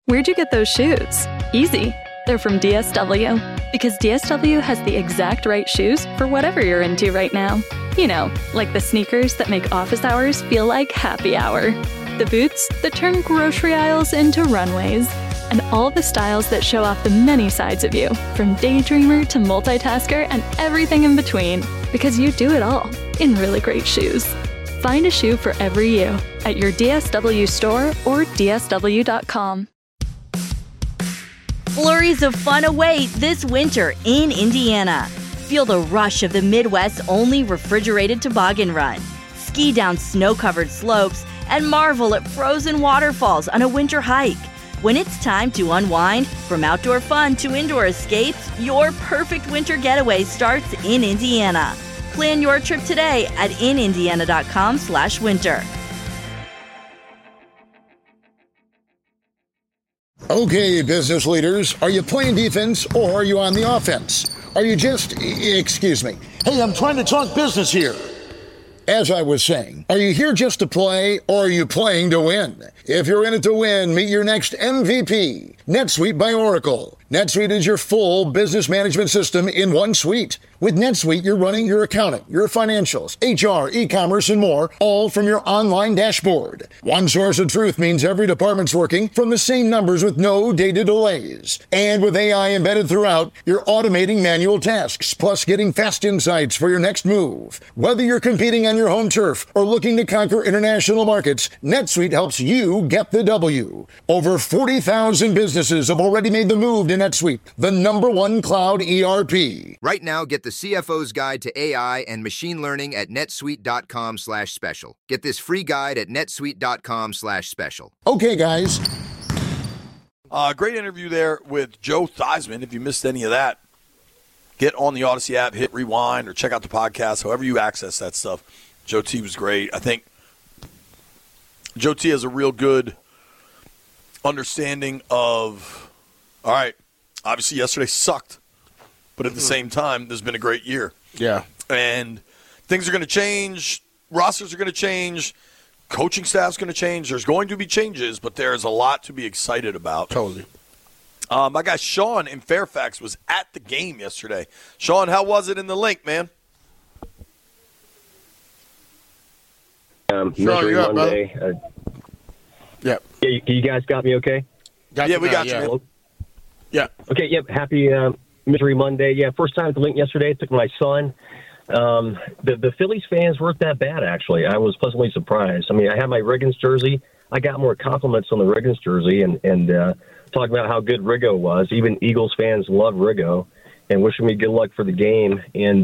Where'd you get those shoes? Easy. They're from DSW. Because DSW has the exact right shoes for whatever you're into right now. You know, like the sneakers that make office hours feel like happy hour. The boots that turn grocery aisles into runways. And all the styles that show off the many sides of you, from daydreamer to multitasker and everything in between. Because you do it all in really great shoes. Find a shoe for every you at your DSW store or DSW.com. Flurries of fun await this winter in Indiana. Feel the rush of the Midwest's only refrigerated toboggan run. Ski down snow-covered slopes and marvel at frozen waterfalls on a winter hike. When it's time to unwind, from outdoor fun to indoor escapes, your perfect winter getaway starts in Indiana. Plan your trip today at inindiana.com/winter. Okay, business leaders, are you playing defense or are you on the offense? Are you just, excuse me. Hey, I'm trying to talk business here. As I was saying, are you here just to play or are you playing to win? If you're in it to win, meet your next MVP, NetSuite by Oracle. NetSuite is your full business management system in one suite. With NetSuite, you're running your accounting, your financials, HR, e-commerce, and more, all from your online dashboard. One source of truth means every department's working from the same numbers with no data delays. And with AI embedded throughout, you're automating manual tasks, plus getting fast insights for your next move. Whether you're competing on your home turf or looking to conquer international markets, NetSuite helps you get the W. Over 40,000 businesses have already made the move to NetSuite, the #1 cloud ERP. Right now, get the CFO's Guide to AI and Machine Learning at netsuite.com/special. Get this free guide at netsuite.com/special. Okay, guys. Great interview there with Joe Theismann. If you missed any of that, get on the Odyssey app, hit rewind, or check out the podcast, however you access that stuff. Joe T was great. I think Joe T has a real good understanding of, all right, obviously yesterday sucked, but at the same time, there's been a great year. Yeah. And things are going to change. Rosters are going to change. Coaching staff's going to change. There's going to be changes, but there's a lot to be excited about. Totally. My guy Sean in Fairfax was at the game yesterday. Sean, how was it in the link, man? Sean, you up, Monday. Yeah, you guys got me okay? We got you, man. Yeah. Okay, yep. Happy Misery Monday. Yeah, first time at the link yesterday. Took my son. The Phillies fans weren't that bad, actually. I was pleasantly surprised. I mean, I had my Riggins jersey. I got more compliments on the Riggins jersey and talking about how good Riggo was. Even Eagles fans love Riggo and wishing me good luck for the game. And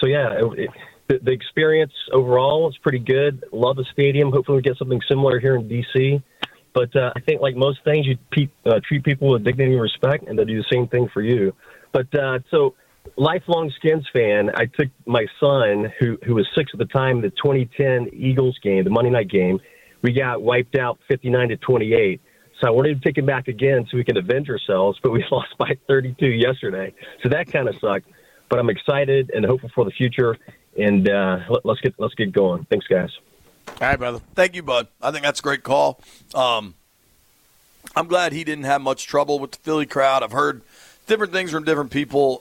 the experience overall is pretty good. Love the stadium. Hopefully we get something similar here in D.C. But I think like most things, you treat people with dignity and respect, and they'll do the same thing for you. But so lifelong Skins fan, I took my son, who was 6 at the time, the 2010 Eagles game, the Monday night game. We got wiped out 59-28. So I wanted to take him back again so we can avenge ourselves, but we lost by 32 yesterday. So that kind of sucked. But I'm excited and hopeful for the future, and let's get going. Thanks, guys. All right, brother. Thank you, bud. I think that's a great call. I'm glad he didn't have much trouble with the Philly crowd. I've heard different things from different people.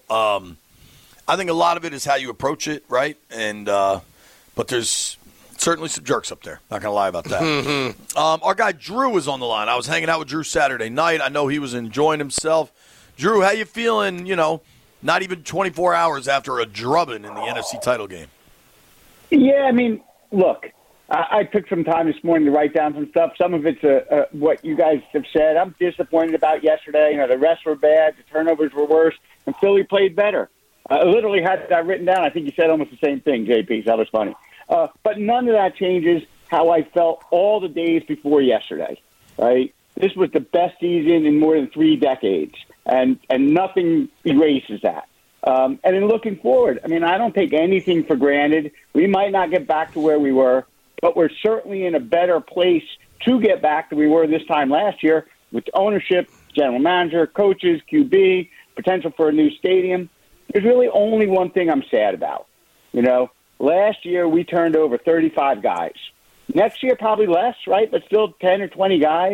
I think a lot of it is how you approach it, right? And but there's certainly some jerks up there. Not going to lie about that. Our guy Drew was on the line. I was hanging out with Drew Saturday night. I know he was enjoying himself. Drew, how you feeling, not even 24 hours after a drubbing in the NFC title game? Yeah, I mean, look, I took some time this morning to write down some stuff. Some of it's what you guys have said. I'm disappointed about yesterday. The refs were bad. The turnovers were worse. And Philly played better. I literally had that written down. I think you said almost the same thing, JP. So that was funny. But none of that changes how I felt all the days before yesterday, right? This was the best season in more than 3 decades, and nothing erases that. And in looking forward, I mean, I don't take anything for granted. We might not get back to where we were, but we're certainly in a better place to get back than we were this time last year with ownership, general manager, coaches, QB, potential for a new stadium. There's really only one thing I'm sad about. Last year we turned over 35 guys. Next year probably less, right? But still 10 or 20 guys.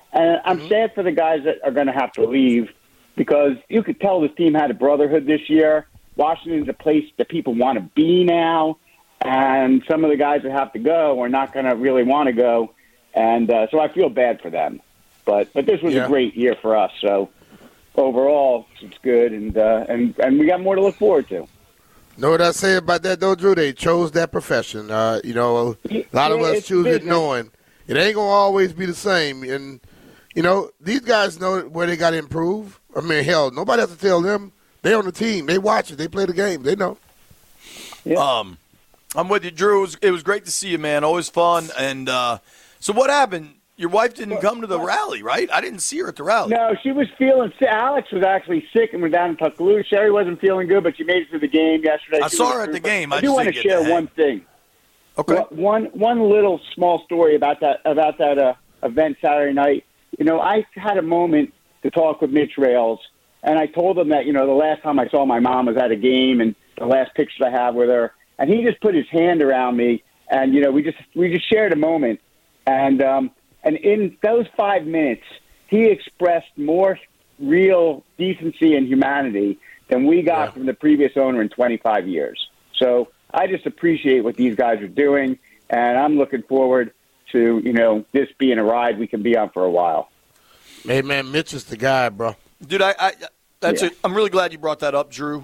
And I'm sad for the guys that are going to have to leave because you could tell this team had a brotherhood this year. Washington's a place that people want to be now, and some of the guys that have to go are not going to really want to go, and so I feel bad for them. But this was a great year for us, so overall it's good, and we got more to look forward to. Know what I say about that, though, Drew? They chose that profession. A lot of us choose it knowing it ain't going to always be the same. And, these guys know where they got to improve. I mean, hell, nobody has to tell them. They on the team. They watch it. They play the game. They know. Yeah. I'm with you, Drew. It was great to see you, man. Always fun. And so what happened? Your wife didn't come to the rally, right? I didn't see her at the rally. No, she was feeling sick. Alex was actually sick and was down in Tuscaloosa. Sherry wasn't feeling good, but she made it to the game yesterday. I saw her at the game. I do want to share one thing. Okay. One little small story about that event Saturday night. I had a moment to talk with Mitch Rales, and I told him that, the last time I saw my mom was at a game and the last pictures I have with her. And he just put his hand around me, and, we just shared a moment. And in those 5 minutes, he expressed more real decency and humanity than we got from the previous owner in 25 years. So I just appreciate what these guys are doing, and I'm looking forward to, this being a ride we can be on for a while. Hey, man, Mitch is the guy, bro. Dude, I'm really glad you brought that up, Drew.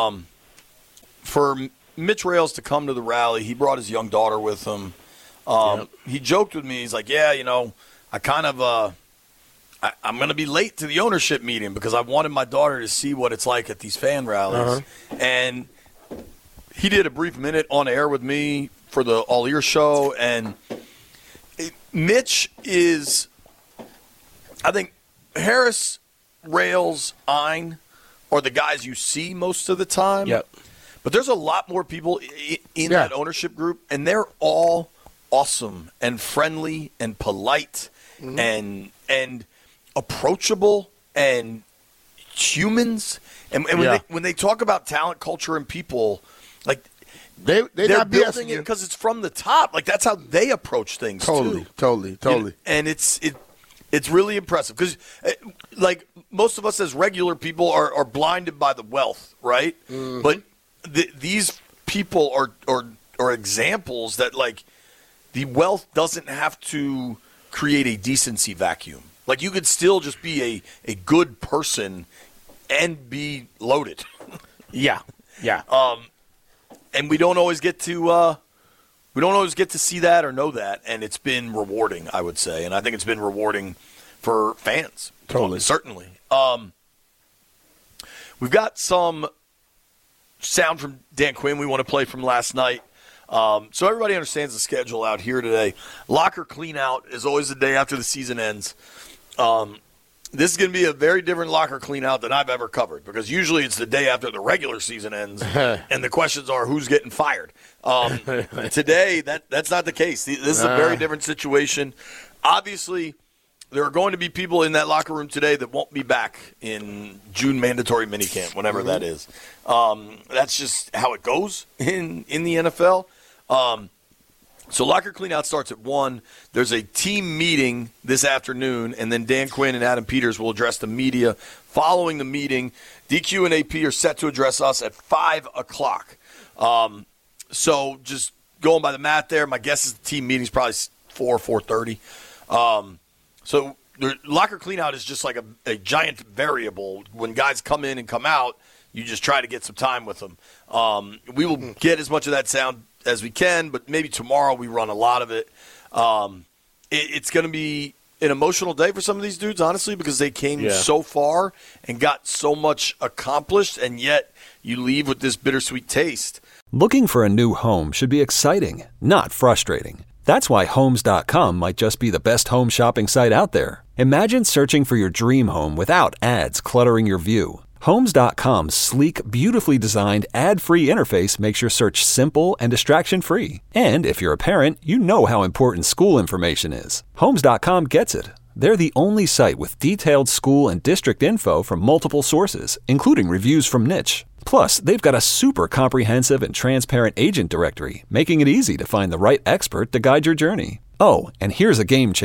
For Mitch Rales to come to the rally, he brought his young daughter with him. He joked with me. He's like, I kind of I'm going to be late to the ownership meeting because I wanted my daughter to see what it's like at these fan rallies. And he did a brief minute on air with me for the All Ear show. And Mitch is, I think, Harris, Rales, Ein are the guys you see most of the time. Yep. But there's a lot more people in that ownership group, and they're all awesome and friendly and polite and approachable and humans. And when they talk about talent, culture, and people, like they're not building it because it's from the top. Like that's how they approach things. Totally. And it's really impressive because, like most of us as regular people are blinded by the wealth, right? Mm-hmm. But these people are examples that like the wealth doesn't have to create a decency vacuum. Like you could still just be a good person and be loaded. Yeah. And we don't always get to see that or know that, and it's been rewarding, I would say, and I think it's been rewarding for fans. Totally, certainly. We've got some sound from Dan Quinn we want to play from last night. So everybody understands the schedule out here today. Locker clean out is always the day after the season ends. This is going to be a very different locker clean out than I've ever covered because usually it's the day after the regular season ends and the questions are who's getting fired. Today, that's not the case. This is a very different situation. Obviously, there are going to be people in that locker room today that won't be back in June mandatory minicamp, whenever that is. That's just how it goes in the NFL. So locker cleanout starts at 1. There's a team meeting this afternoon, and then Dan Quinn and Adam Peters will address the media. Following the meeting, DQ and AP are set to address us at 5 o'clock. So just going by the math there, my guess is the team meeting is probably 4:30. So the locker cleanout is just like a giant variable. When guys come in and come out, you just try to get some time with them. We will get as much of that sound as we can, but maybe tomorrow we run a lot of it. It's going to be an emotional day for some of these dudes, honestly, because they came so far and got so much accomplished, and yet you leave with this bittersweet taste. Looking for a new home should be exciting, not frustrating. That's why Homes.com might just be the best home shopping site out there. Imagine searching for your dream home without ads cluttering your view. Homes.com's sleek, beautifully designed, ad-free interface makes your search simple and distraction-free. And if you're a parent, you know how important school information is. Homes.com gets it. They're the only site with detailed school and district info from multiple sources, including reviews from Niche. Plus, they've got a super comprehensive and transparent agent directory, making it easy to find the right expert to guide your journey. Oh, and here's a game changer.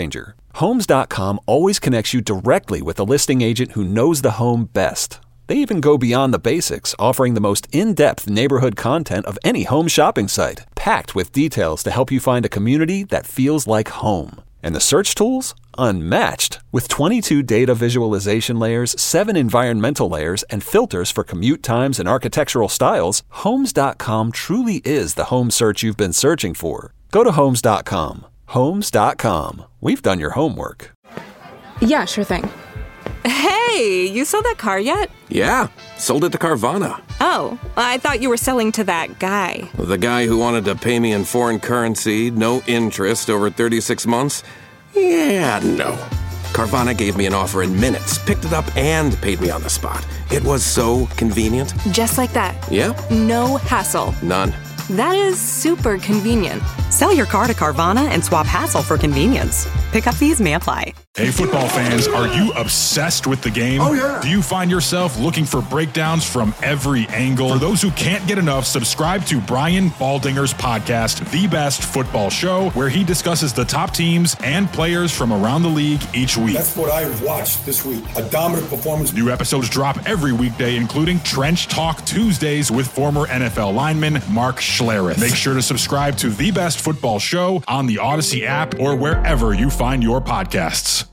Homes.com always connects you directly with a listing agent who knows the home best. They even go beyond the basics, offering the most in-depth neighborhood content of any home shopping site, packed with details to help you find a community that feels like home. And the search tools? Unmatched. With 22 data visualization layers, 7 environmental layers, and filters for commute times and architectural styles, Homes.com truly is the home search you've been searching for. Go to Homes.com. Homes.com. We've done your homework. Yeah, sure thing. Hey, you sold that car yet? Yeah, sold it to Carvana. Oh, I thought you were selling to that guy. The guy who wanted to pay me in foreign currency, no interest, over 36 months? Yeah, no. Carvana gave me an offer in minutes, picked it up, and paid me on the spot. It was so convenient. Just like that. Yep. No hassle. None. That is super convenient. Sell your car to Carvana and swap hassle for convenience. Pickup fees may apply. Hey, football fans, are you obsessed with the game? Oh, yeah. Do you find yourself looking for breakdowns from every angle? For those who can't get enough, subscribe to Brian Baldinger's podcast, The Best Football Show, where he discusses the top teams and players from around the league each week. That's what I've watched this week. A dominant performance. New episodes drop every weekday, including Trench Talk Tuesdays with former NFL lineman Mark Schlereth. Make sure to subscribe to The Best Football Show on the Odyssey app or wherever you find your podcasts.